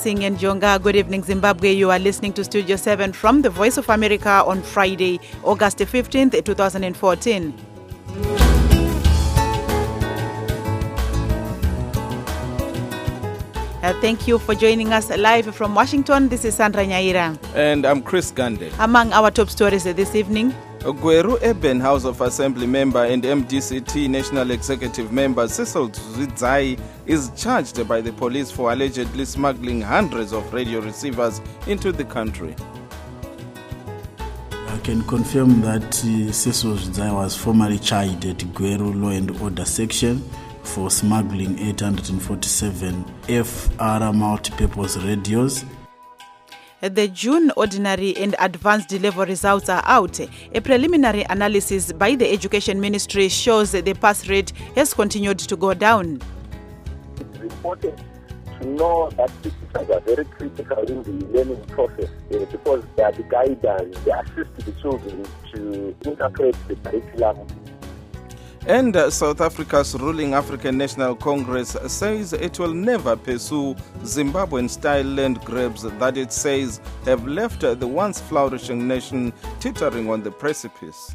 Blessing and Jonga. Good evening, Zimbabwe. You are listening to Studio 7 from the Voice of America on Friday, August 15th, 2014. Thank you for joining us live from Washington. This is Sandra Nyaira. And I'm Chris Gande. Among our top stories this evening, Gweru Eben House of Assembly member and MDCT National Executive member Cecil Zwidzai is charged by the police for allegedly smuggling hundreds of radio receivers into the country. I can confirm that Cecil Zwidzai was formerly charged at Gweru Law and Order Section for smuggling 847 FR multi-purpose radios. The June ordinary and advanced level results are out. A preliminary analysis by the Education Ministry shows the pass rate has continued to go down. It's important to know that teachers are very critical in the learning process because they are the guidance, they assist the children to interpret the curriculum. And South Africa's ruling African National Congress says it will never pursue Zimbabwean-style land grabs that it says have left the once flourishing nation teetering on the precipice.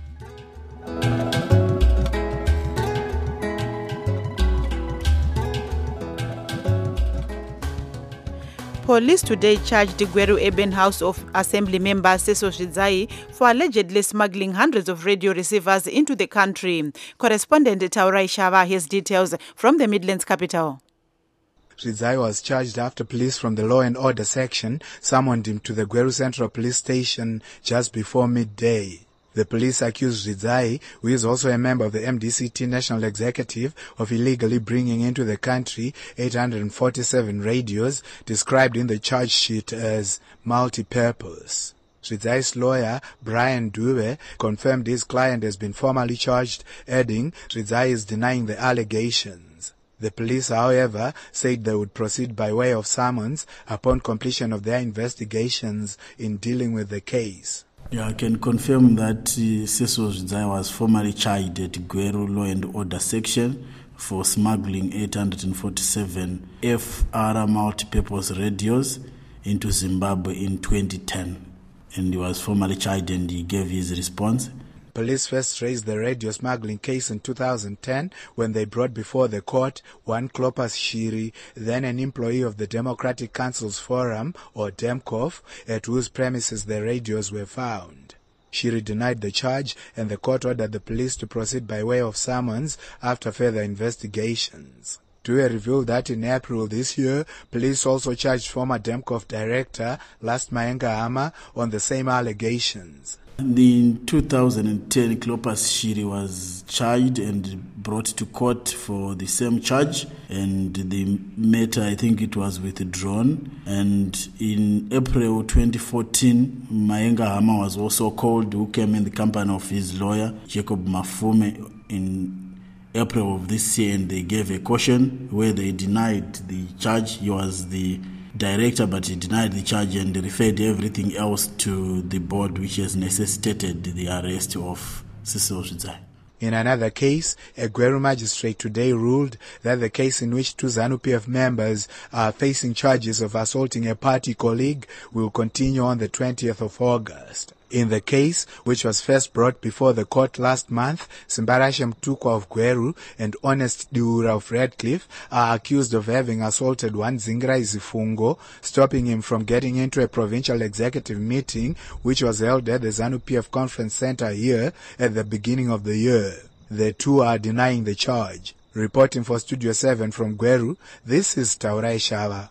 Police today charged the Gweru Eben House of Assembly member Cecil Zwidzai for allegedly smuggling hundreds of radio receivers into the country. Correspondent Taurai Shava has details from the Midlands capital. Zwidzai was charged after police from the Law and Order section summoned him to the Gweru Central Police Station just before midday. The police accused Zwidzai, who is also a member of the MDCT National Executive, of illegally bringing into the country 847 radios, described in the charge sheet as multi-purpose. Zwidzai's lawyer, Brian Dube, confirmed his client has been formally charged, adding Zwidzai is denying the allegations. The police, however, said they would proceed by way of summons upon completion of their investigations in dealing with the case. I can confirm that Cecil Zwidzai was formerly charged at Gweru Law and Order Section for smuggling 847 FR multi-purpose radios into Zimbabwe in 2010. And he was formally charged and he gave his response. Police first raised the radio smuggling case in 2010 when they brought before the court one Clopas Shiri, then an employee of the Democratic Council's Forum, or DEMCOF, at whose premises the radios were found. Shiri denied the charge and the court ordered the police to proceed by way of summons after further investigations. Due revealed that in April this year, police also charged former DEMCOF director Last Mayenga Hama on the same allegations. In 2010, Clopas Shiri was charged and brought to court for the same charge, and the matter, I think it was withdrawn. And in April 2014, Mayenga Hama was also called, who came in the company of his lawyer, Jacob Mafume, in April of this year, and they gave a caution where they denied the charge. He was the director, but he denied the charge and referred everything else to the board, which has necessitated the arrest of Cecil Zwidzai. In another case, a Gweru magistrate today ruled that the case in which two ZANU-PF members are facing charges of assaulting a party colleague will continue on the 20th of August. In the case, which was first brought before the court last month, Simbarashe Mtukwa of Gweru and Honest Diura of Redcliffe are accused of having assaulted one Zingra Zifungo, stopping him from getting into a provincial executive meeting which was held at the ZANU-PF Conference Center here at the beginning of the year. The two are denying the charge. Reporting for Studio 7 from Gweru, this is Taurai Shava.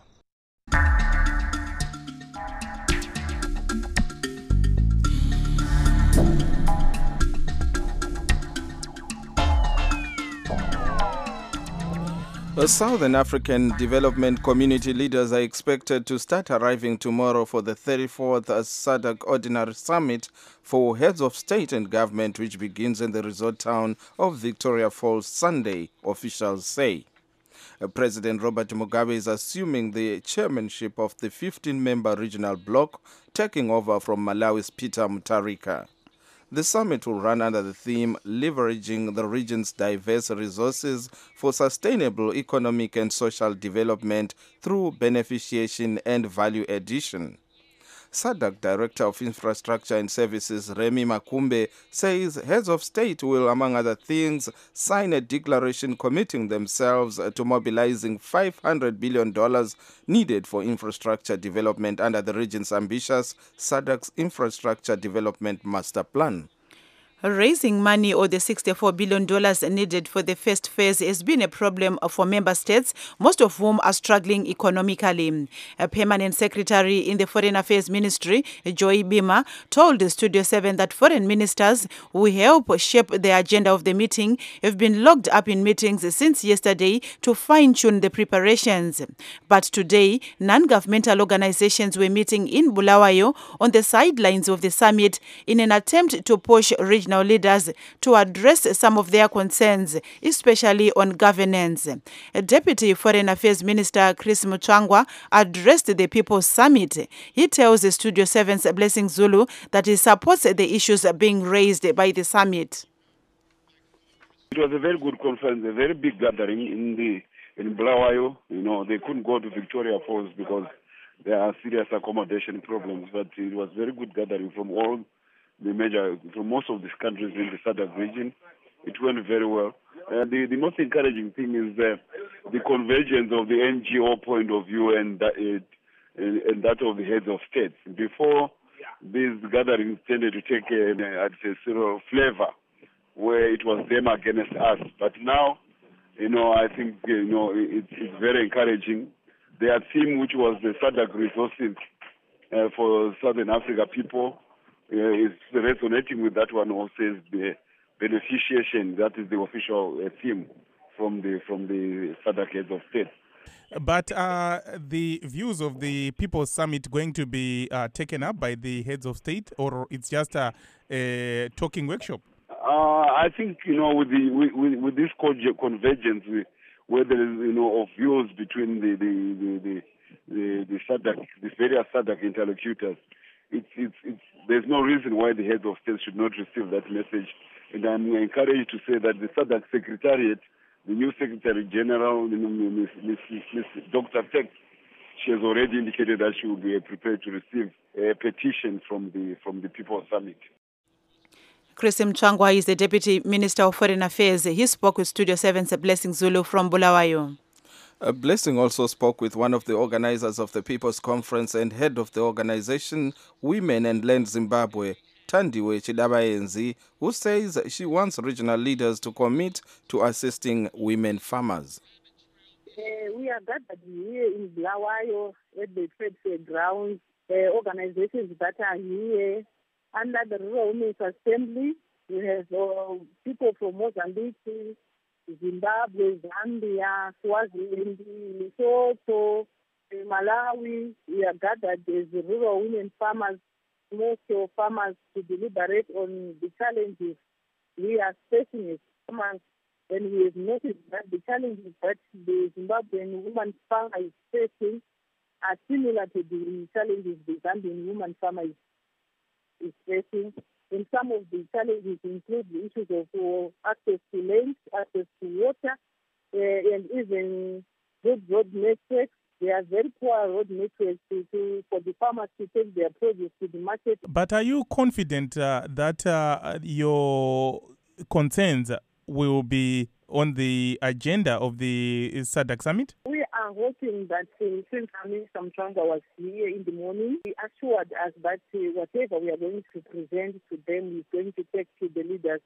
Southern African development community leaders are expected to start arriving tomorrow for the 34th SADC Ordinary Summit for heads of state and government, which begins in the resort town of Victoria Falls Sunday, officials say. President Robert Mugabe is assuming the chairmanship of the 15-member regional bloc, taking over from Malawi's Peter Mutharika. The summit will run under the theme Leveraging the Region's Diverse Resources for Sustainable Economic and Social Development through Beneficiation and Value Addition. SADC Director of Infrastructure and Services Remy Makumbe says heads of state will, among other things, sign a declaration committing themselves to mobilizing $500 billion needed for infrastructure development under the region's ambitious SADC's Infrastructure Development Master Plan. Raising money, or the $64 billion needed for the first phase, has been a problem for member states, most of whom are struggling economically. A permanent secretary in the Foreign Affairs Ministry, Joy Bima, told Studio 7 that foreign ministers who help shape the agenda of the meeting have been locked up in meetings since yesterday to fine-tune the preparations. But today, non-governmental organizations were meeting in Bulawayo on the sidelines of the summit in an attempt to push regional leaders to address some of their concerns, especially on governance. Deputy Foreign Affairs Minister Chris Muchangwa addressed the People's Summit. He tells Studio 7's Blessing Zulu that he supports the issues being raised by the summit. It was a very good conference, a very big gathering in Bulawayo. You know, they couldn't go to Victoria Falls because there are serious accommodation problems, but it was a very good gathering from most of these countries in the SADC region. It went very well. The most encouraging thing is the convergence of the NGO point of view and that of the heads of states. Before, these gatherings tended to take a sort of flavor where it was them against us. But now, I think, it's very encouraging. Their theme, which was the SADC resources for Southern Africa people, is resonating with that one. Also says the beneficiation. That is the official theme from the SADC heads of state. But the views of the People's Summit going to be taken up by the heads of state, or it's just a talking workshop? I think with this convergence, where there is of views between the SADC, the various SADC interlocutors. There's no reason why the heads of state should not receive that message. And I'm encouraged to say that the SADC Secretariat, the new Secretary General, Ms. Dr. Tex, she has already indicated that she will be prepared to receive a petition from the People's Summit. Chris Mchangwa is the Deputy Minister of Foreign Affairs. He spoke with Studio 7's Blessing Zulu from Bulawayo. Blessing also spoke with one of the organizers of the People's Conference and head of the organization Women and Land Zimbabwe, Thandiwe Chidabayenzi, who says she wants regional leaders to commit to assisting women farmers. We are gathered here in Bulawayo at the trade fair grounds, organizations that are here under the Rural Women's Assembly. We have people from Mozambique, Zimbabwe, Zambia, Swaziland, Lesotho, Malawi. We are gathered as rural women farmers, small-scale farmers, to deliberate on the challenges we are facing as farmers. And we have noticed that the challenges that the Zimbabwean woman farmer is facing are similar to the challenges the Zambian woman farmer is facing. And some of the challenges include the issues of access to land, access to water, and even good road networks. They are very poor road networks for the farmers to take their produce to the market. But are you confident that your concerns will be on the agenda of the SADC Summit? We are hoping that since Minister Mchangwa was here in the morning, he assured us that whatever we are going to present to them is going to take to the leaders.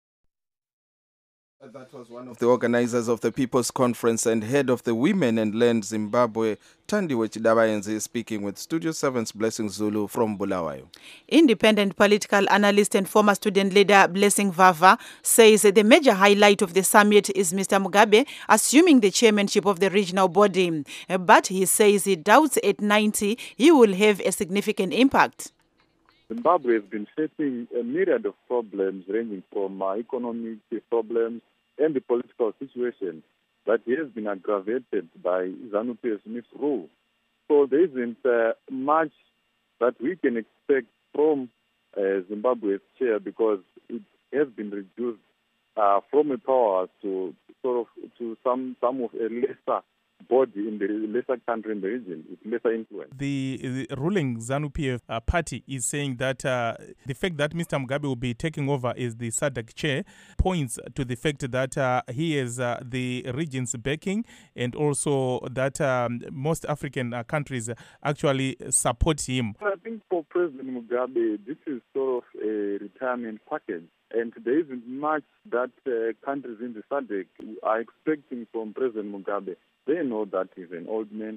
That was one of the organizers of the People's Conference and head of the Women and Land Zimbabwe, Thandiwe Chidabayenzi, speaking with Studio 7's Blessing Zulu from Bulawayo. Independent political analyst and former student leader Blessing Vava says the major highlight of the summit is Mr. Mugabe assuming the chairmanship of the regional body. But he says he doubts at 90 he will have a significant impact. Zimbabwe has been facing a myriad of problems ranging from economic problems and the political situation that has been aggravated by ZANU-PF rule. So there isn't much that we can expect from Zimbabwe's chair because it has been reduced from a power to some of a lesser body in the lesser country in the region, with lesser influence. The ruling ZANU-PF party is saying that the fact that Mr. Mugabe will be taking over as the SADC chair points to the fact that he has the region's backing, and also that most African countries actually support him. I think for President Mugabe, this is sort of a retirement package. And there isn't much that countries in the SADC are expecting from President Mugabe. They know that he's an old man.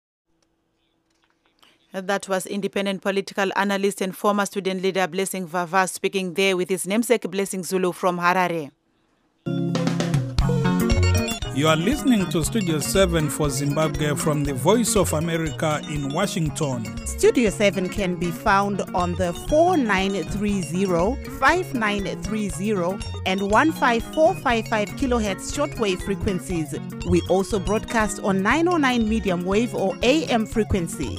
That was independent political analyst and former student leader Blessing Vava speaking there with his namesake Blessing Zulu from Harare. You are listening to Studio 7 for Zimbabwe from the Voice of America in Washington. Studio 7 can be found on the 4930, 5930 and 15455 kilohertz shortwave frequencies. We also broadcast on 909 medium wave or AM frequency.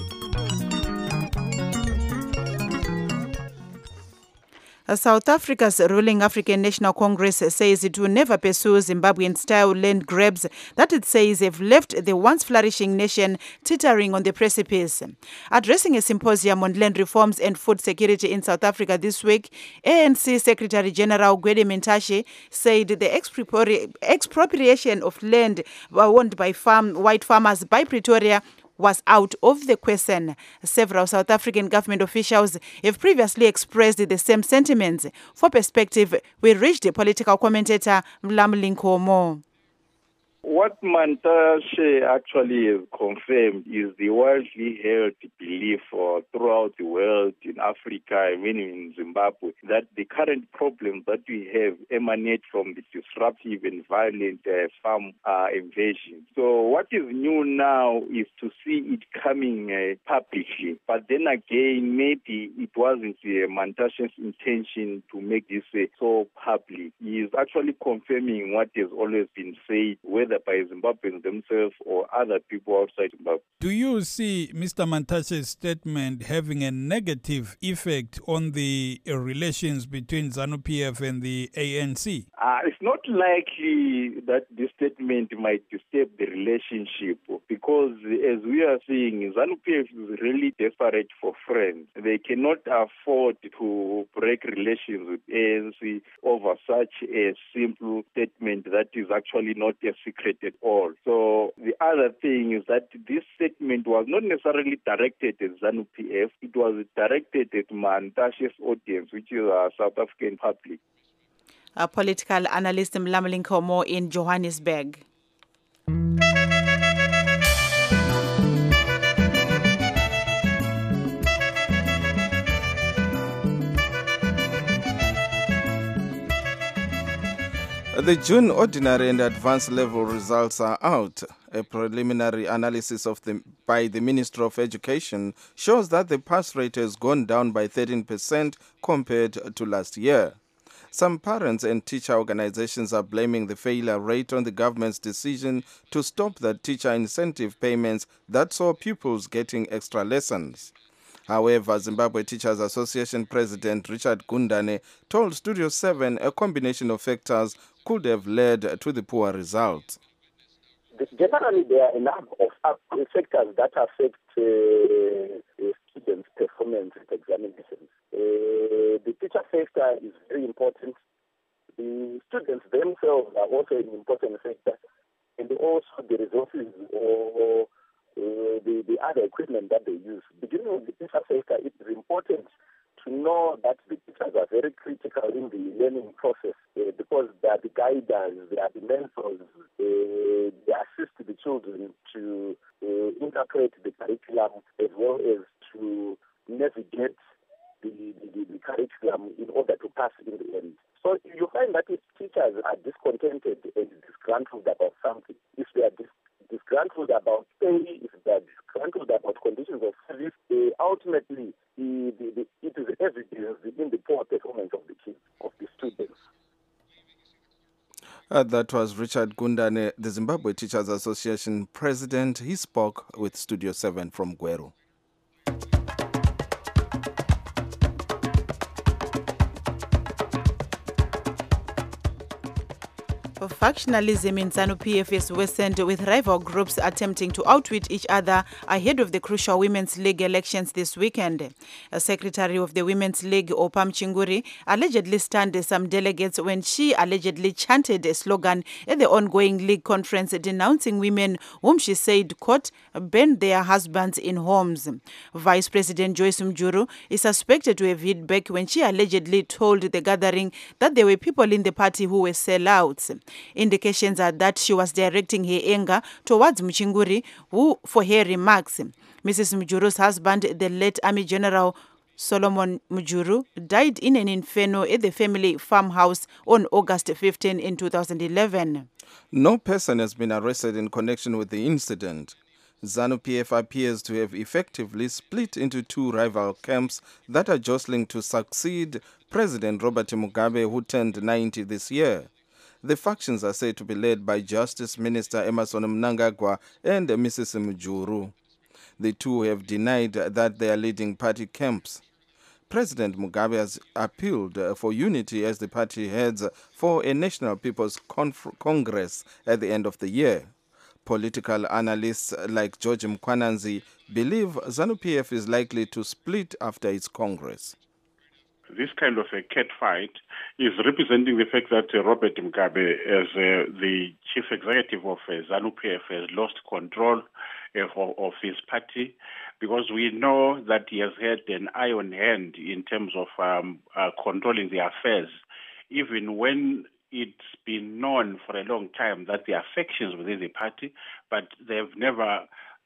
South Africa's ruling African National Congress says it will never pursue Zimbabwean-style land grabs that it says have left the once flourishing nation teetering on the precipice. Addressing a symposium on land reforms and food security in South Africa this week, ANC Secretary General Gwede Mantashe said the expropriation of land owned by white farmers by Pretoria was out of the question. Several South African government officials have previously expressed the same sentiments. For perspective, we reached the political commentator Mlamli Nkomo. What Mantashe actually has confirmed is the widely held belief throughout the world, in Africa, and in Zimbabwe, that the current problems that we have emanate from the disruptive and violent farm invasion. So what is new now is to see it coming publicly. But then again, maybe it wasn't Mantashe's intention to make this so public. He is actually confirming what has always been said, whether by Zimbabweans themselves or other people outside Zimbabwe. Do you see Mr. Mantashe's statement having a negative effect on the relations between ZANU-PF and the ANC? It's not likely that this statement might disturb the relationship because, as we are seeing, ZANU-PF is really desperate for friends. They cannot afford to break relations with ANC over such a simple statement that is actually not a secret at all. So the other thing is that this statement was not necessarily directed at ZANU-PF. It was directed at Mantashe's audience, which is our South African public. A political analyst Mlamli Nkomo in Johannesburg. The June ordinary and advanced level results are out. A preliminary analysis by the Ministry of Education shows that the pass rate has gone down by 13% compared to last year. Some parents and teacher organizations are blaming the failure rate on the government's decision to stop the teacher incentive payments that saw pupils getting extra lessons. However, Zimbabwe Teachers Association President Richard Gundane told Studio 7 a combination of factors could have led to the poor results. Generally, there are a number of factors that affect students' performance at examinations. The teacher factor is very important. The students themselves are also an important factor, and also the resources or the other equipment that they use. Beginning with the teacher factor, it is important to know that the teachers are very critical in the learning process because they are the guiders, they are the mentors, they assist the children to interpret the curriculum as well as to navigate the curriculum in order to pass in the end. So you find that if teachers are discontented and disgruntled about something, if they are disgruntled about pay, if they are disgruntled about conditions of service, ultimately it is evidence in the poor performance of the kids, of the students. That was Richard Gundane, the Zimbabwe Teachers Association president. He spoke with Studio 7 from Gweru. Factionalism in ZANU-PF is worsened, with rival groups attempting to outwit each other ahead of the crucial Women's League elections this weekend. A secretary of the Women's League, Opam Chinguri, allegedly stunned some delegates when she allegedly chanted a slogan at the ongoing league conference denouncing women whom she said, quote, burned their husbands in homes. Vice President Joyce Mjuru is suspected to have hit back when she allegedly told the gathering that there were people in the party who were sellouts. Indications are that she was directing her anger towards Mchinguri, who, for her remarks, Mrs. Mjuru's husband, the late Army General Solomon Mjuru, died in an inferno at the family farmhouse on August 15 in 2011. No person has been arrested in connection with the incident. ZANU-PF appears to have effectively split into two rival camps that are jostling to succeed President Robert Mugabe, who turned 90 this year. The factions are said to be led by Justice Minister Emmerson Mnangagwa and Mrs. Mjuru. The two have denied that they are leading party camps. President Mugabe has appealed for unity as the party heads for a National People's Congress at the end of the year. Political analysts like George Mkwananzi believe ZANU-PF is likely to split after its Congress. This kind of a catfight is representing the fact that Robert Mugabe, as the chief executive of ZANU-PF, has lost control of his party, because we know that he has had an iron hand in terms of controlling the affairs, even when it's been known for a long time that there are factions within the party, but they've never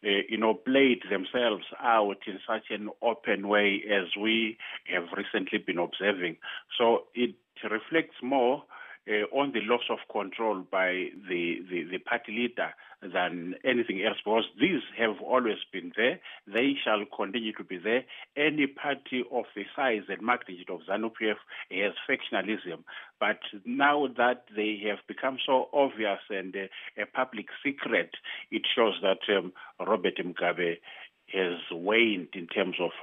played themselves out in such an open way as we have recently been observing. So it reflects more on the loss of control by the party leader than anything else, because these have always been there. They shall continue to be there. Any party of the size and magnitude of ZANU-PF has factionalism. But now that they have become so obvious and a public secret, it shows that Robert Mugabe has waned in terms of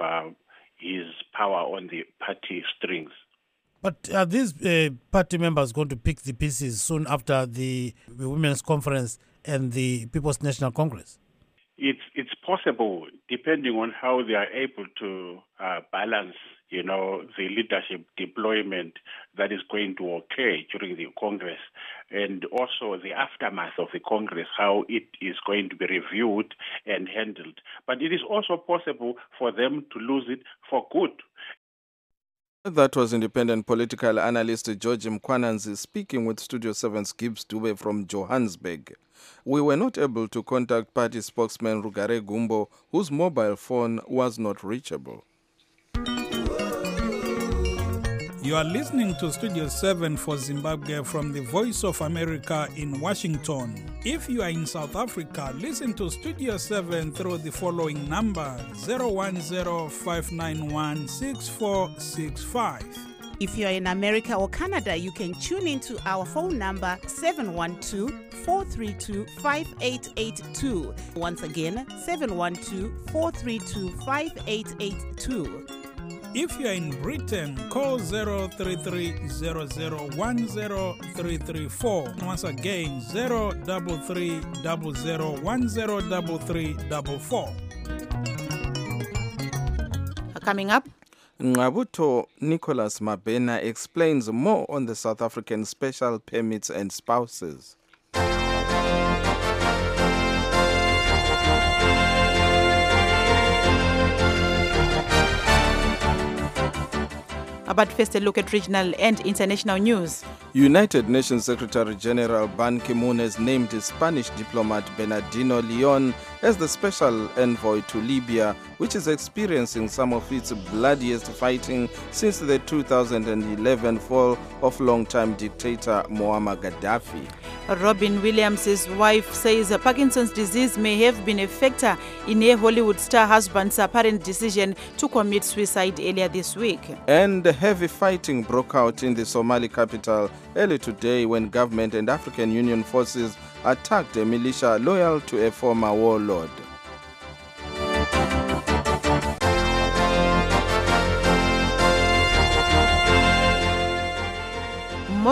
his power on the party strings. But are these party members going to pick the pieces soon after the Women's Conference and the People's National Congress? It's possible, depending on how they are able to balance, the leadership deployment that is going to occur during the Congress, and also the aftermath of the Congress, how it is going to be reviewed and handled. But it is also possible for them to lose it for good. That was independent political analyst George Mkwananzi speaking with Studio 7's Gibbs Dube from Johannesburg. We were not able to contact party spokesman Rugare Gumbo, whose mobile phone was not reachable. You are listening to Studio 7 for Zimbabwe from the Voice of America in Washington. If you are in South Africa, listen to Studio 7 through the following number 010-591-6465. If you're in America or Canada, you can tune into our phone number 712-432-5882. Once again, 712-432-5882. If you are in Britain, call 033-0010-334. Once again, 033-0010-334. Coming up, Ngabuto Nicholas Mabena explains more on the South African special permits and spouses. But first, a look at regional and international news. United Nations Secretary General Ban Ki-moon has named Spanish diplomat Bernardino Leon as the special envoy to Libya, which is experiencing some of its bloodiest fighting since the 2011 fall of longtime dictator Muammar Gaddafi. Robin Williams' wife says Parkinson's disease may have been a factor in her Hollywood star husband's apparent decision to commit suicide earlier this week. And heavy fighting broke out in the Somali capital early today when government and African Union forces attacked a militia loyal to a former warlord.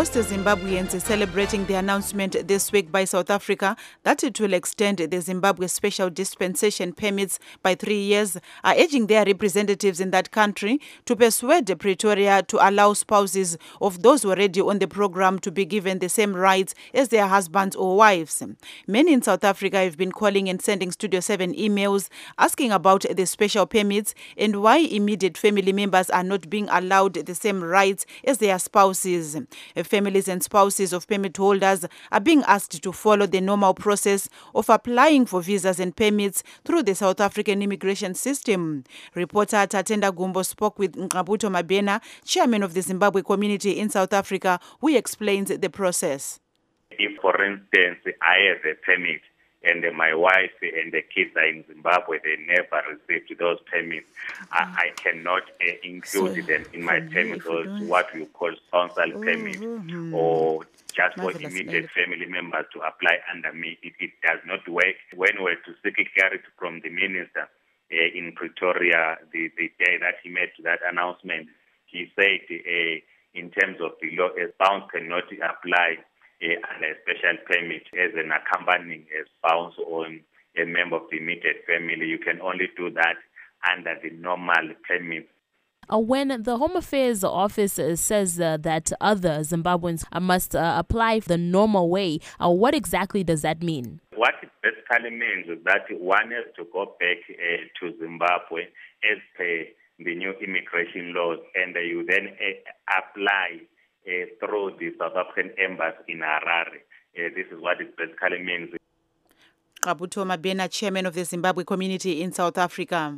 most Zimbabweans celebrating the announcement this week by South Africa that it will extend the Zimbabwe special dispensation permits by 3 years are urging their representatives in that country to persuade Pretoria to allow spouses of those already on the program to be given the same rights as their husbands or wives. Many in South Africa have been calling and sending Studio 7 emails asking about the special permits and why immediate family members are not being allowed the same rights as their spouses. Families and spouses of permit holders are being asked to follow the normal process of applying for visas and permits through the South African immigration system. Reporter Tatenda Gumbo spoke with Nkabuto Mabena, chairman of the Zimbabwe community in South Africa, who explains the process. If, for instance, I have a permit and my wife and the kids are in Zimbabwe, they never received those permits, I cannot include them in my permits, or what we call spousal permit, or just for immediate family members to apply under me. It does not work. When we were to seek clarity from the minister in Pretoria, the day that he made that announcement, he said in terms of the law, a spouse cannot apply and a special permit as an accompanying spouse or a member of the immediate family. You can only do that under the normal permit. When the Home Affairs Office says that other Zimbabweans must apply the normal way, what exactly does that mean? What it basically means is that one has to go back to Zimbabwe as per the new immigration laws, and you then apply through the South African Embassy in Harare. This is what it basically means. Nkabuto Mabena, chairman of the Zimbabwe community in South Africa.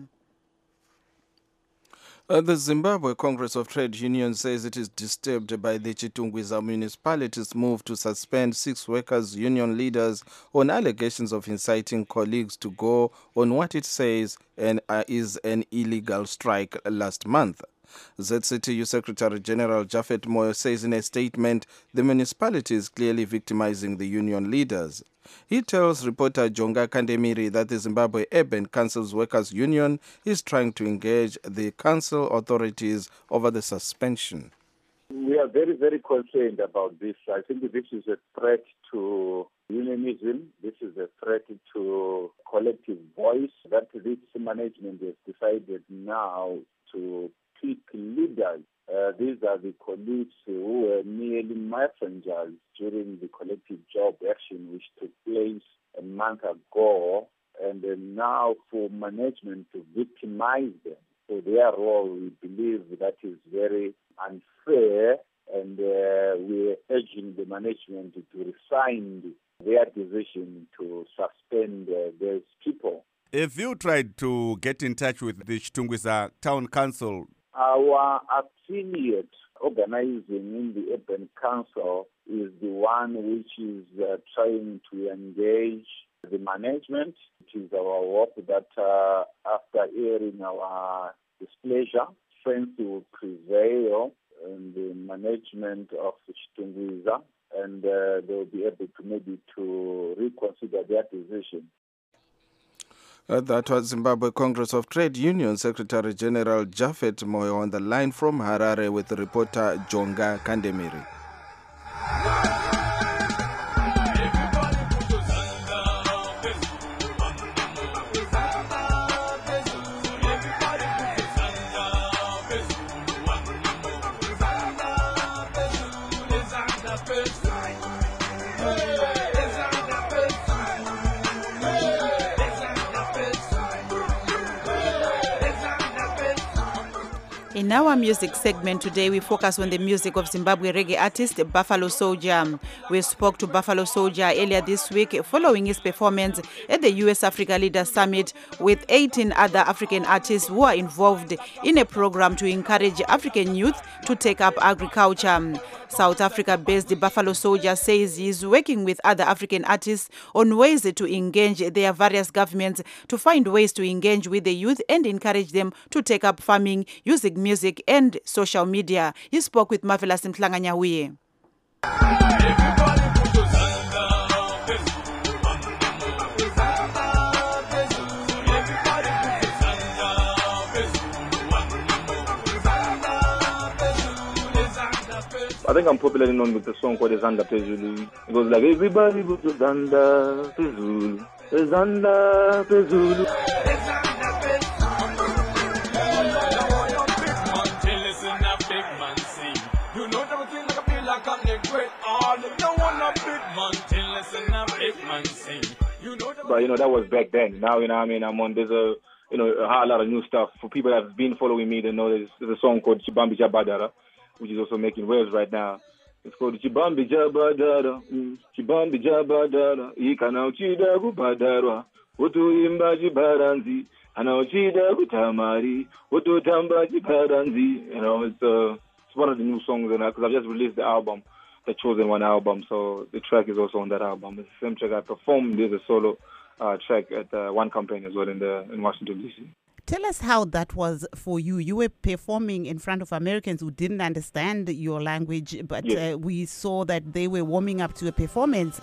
The Zimbabwe Congress of Trade Unions says it is disturbed by the Chitungwiza municipality's move to suspend 6 workers' union leaders on allegations of inciting colleagues to go on what it says is an illegal strike last month. ZCTU Secretary General Japhet Moyo says in a statement the municipality is clearly victimizing the union leaders. He tells reporter Jonga Kandemiri that the Zimbabwe Urban Council's Workers' Union is trying to engage the council authorities over the suspension. We are very, very concerned about this. I think this is a threat to unionism. This is a threat to collective voice that this management has decided now to pick leaders. These are the colleagues who were merely messengers during the collective job action which took place a month ago, and now for management to victimize them for their role, we believe that is very unfair, and we are urging the management to rescind their decision to suspend those people. Have you tried to get in touch with the Chitungwiza Town Council? Our affiliate organizing in the Urban Council is the one which is trying to engage the management. It is our hope that after airing our displeasure, strength will prevail in the management of Chitungwiza, and they will be able to maybe to reconsider their decision. That was Zimbabwe Congress of Trade Unions Secretary General Japhet Moyo on the line from Harare with reporter Jonga Kandemiri. In our music segment today, we focus on the music of Zimbabwe reggae artist Buffalo Soldier. We spoke to Buffalo Soldier earlier this week following his performance at the US Africa Leaders Summit with 18 other African artists who are involved in a program to encourage African youth to take up agriculture. South Africa-based Buffalo Soldier says he is working with other African artists on ways to engage their various governments to find ways to engage with the youth and encourage them to take up farming using music and social media. He spoke with Marvelous Mhlanganyahuye. I think I'm popularly known with the song called Zanda Pezulu. It goes like, everybody go to Zanda Pezulu, Zanda Pezulu. But that was back then. Now, I'm on, there's a whole lot of new stuff. For people that have been following me, they know there's a song called Chibambi Jabadara, which is also making waves right now. It's called Chibambi Jabadara, Chibambi Jabadara, Ikana Uchida Gubadara, Utu Imbaji Baranzi, Ana Uchida Gutamari, Utu Tambaji Baranzi. It's one of the new songs, because I've just released the album, the Chosen One album, so the track is also on that album. It's the same track I performed. There's a solo track at one campaign as well in Washington, D.C. Tell us how that was for you. You were performing in front of Americans who didn't understand your language, but yes, we saw that they were warming up to a performance.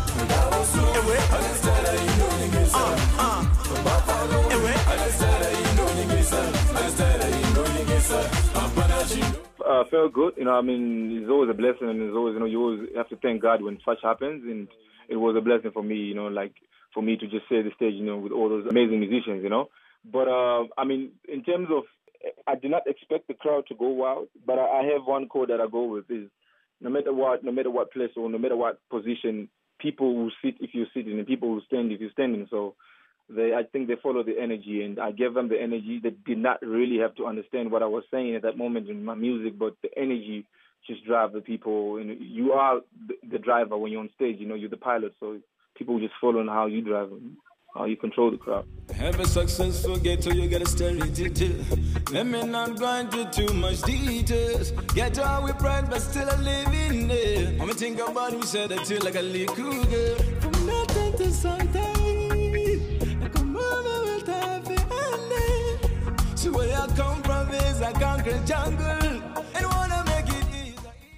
Felt good. It's always a blessing, and it's always, you always have to thank God when such happens, and it was a blessing for me, for me to just share the stage, with all those amazing musicians, But, in terms of, I did not expect the crowd to go wild, but I have one code that I go with is no matter what place or no matter what position, people will sit if you're sitting and people will stand if you're standing. So I think they follow the energy, and I gave them the energy. They did not really have to understand what I was saying at that moment in my music, but the energy just drive the people. You are the driver when you're on stage, you're the pilot, so people just follow on how you drive, how you control the crowd. Have a successful ghetto, you gotta stay it. Let me not go into too much details. Ghetto with pride, but still I live in there. I'ma think about you, said that you like a little girl. From nothing to something. So where I come from is a concrete jungle, and wanna make it easy.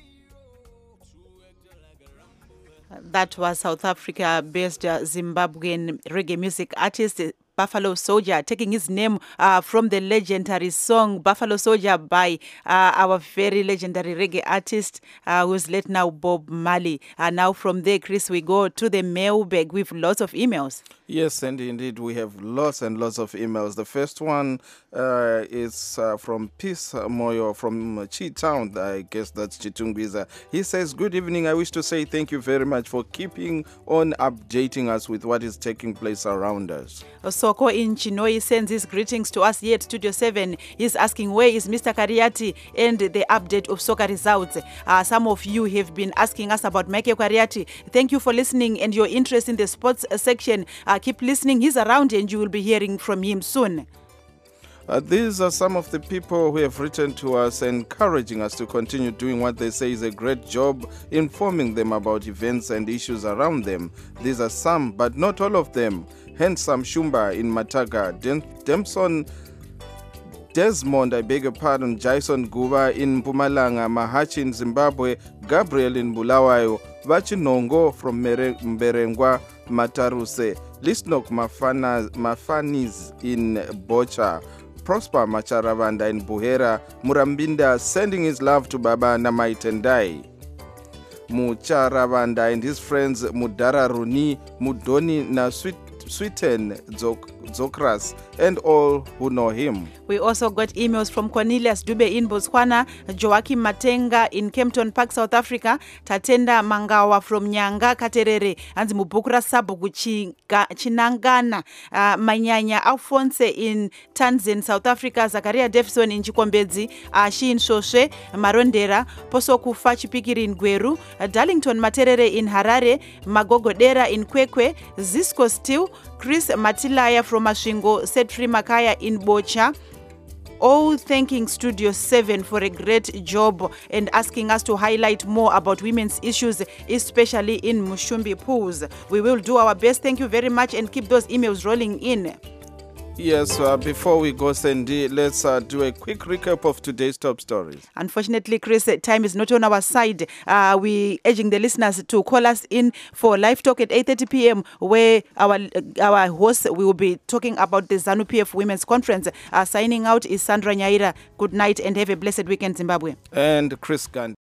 That was South Africa-based Zimbabwean reggae music artist Buffalo Soldier, taking his name from the legendary song Buffalo Soldier by our very legendary reggae artist who's late now, Bob Marley. Now from there, Chris, we go to the mailbag with lots of emails. Yes, and indeed, we have lots and lots of emails. The first one is from Peace Moyo from Chi Town. I guess that's Chitungwiza. He says, good evening. I wish to say thank you very much for keeping on updating us with what is taking place around us. Soko in Chinoi sends his greetings to us here at Studio 7. He's asking, where is Mr. Kariati and the update of soccer results? Some of you have been asking us about Michael Kariati. Thank you for listening and your interest in the sports section. Keep listening. He's around and you will be hearing from him soon. These are some of the people who have written to us encouraging us to continue doing what they say is a great job, informing them about events and issues around them. These are some, but not all of them. Handsome Shumba in Mataga, Desmond, I beg your pardon, Jason Guba in Mpumalanga, Mahachi in Zimbabwe, Gabriel in Bulawayo, Vachinongo from Mberengwa, Mataruse, Lisnok Mafanis in Bocha, Prosper Macharavanda in Buhera, Murambinda sending his love to Baba Namai Tendai. Mucharavanda and his friends Mudara Runi, Mudoni na Sweeten Zokras and all who know him. We also got emails from Cornelius Dube in Botswana, Joachim Matenga in Kempton Park, South Africa, Tatenda Mangawa from Nyanga, Katerere, and Mubukura Sabugu Chinangana, Manyanya Alphonse in Tanzania, South Africa, Zakaria Defson in Chikombedzi, Shi in Shoshe, Marondera, Posoku Fachipikiri in Gweru, Darlington Materere in Harare, Magogodera in Kwekwe, Zisco Steel, Chris Matilaya from Mashingo, Setri Makaya in Bocha, all thanking Studio 7 for a great job and asking us to highlight more about women's issues, especially in Mushumbi pools. We will do our best. Thank you very much and keep those emails rolling in. Yes, before we go, Sandy, let's do a quick recap of today's top stories. Unfortunately, Chris, time is not on our side. We urging the listeners to call us in for live talk at 8:30 p.m. where our host will be talking about the ZANU-PF Women's Conference. Signing out is Sandra Nyaira. Good night and have a blessed weekend, Zimbabwe. And Chris Gandhi.